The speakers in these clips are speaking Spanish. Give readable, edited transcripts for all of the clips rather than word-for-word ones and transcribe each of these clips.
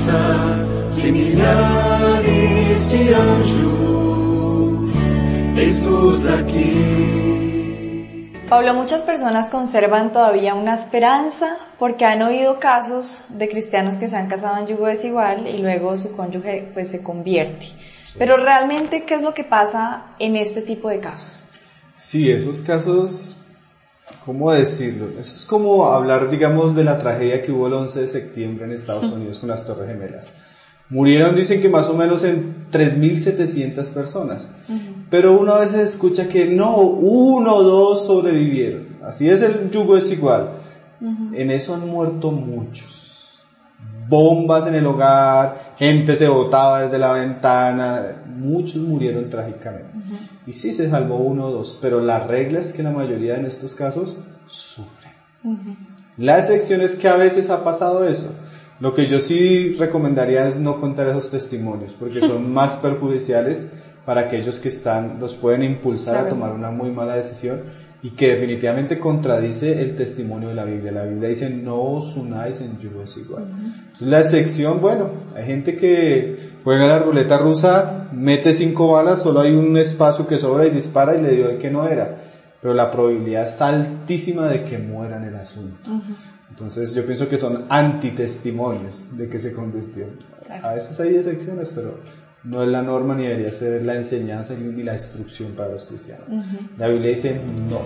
de milhares de anjos, eis-nos aquí. Pablo, muchas personas conservan todavía una esperanza porque han oído casos de cristianos que se han casado en yugo desigual y luego su cónyuge pues se convierte. Pero realmente, ¿qué es lo que pasa en este tipo de casos? Sí, esos casos, ¿cómo decirlo? Eso es como hablar, digamos, de la tragedia que hubo el 11 de septiembre en Estados Unidos con las Torres Gemelas. Murieron, dicen que más o menos en 3.700 personas. Pero uno a veces escucha que no, 1 o 2 sobrevivieron. Así es el yugo desigual. En eso han muerto muchos. Bombas en el hogar, gente se botaba desde la ventana, muchos murieron trágicamente. Y sí se salvó 1 o 2, pero la regla es que la mayoría en estos casos sufren. La excepción es que a veces ha pasado eso. Lo que yo sí recomendaría es no contar esos testimonios, porque son más perjudiciales para aquellos que los pueden impulsar a tomar una muy mala decisión y que definitivamente contradice el testimonio de la Biblia. La Biblia dice, no os unáis en yugo desigual. Entonces la excepción, bueno, hay gente que juega la ruleta rusa, mete 5 balas, solo hay un espacio que sobra y dispara y le dio el que no era. Pero la probabilidad es altísima de que muera en el asunto. Entonces yo pienso que son antitestimonios de que se convirtió. A veces hay excepciones, pero no es la norma ni debería ser la enseñanza ni la instrucción para los cristianos. La Biblia dice no.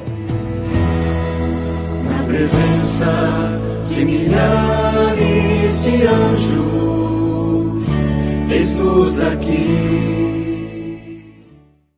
Na presença de milhares de anjos, eis-nos aqui.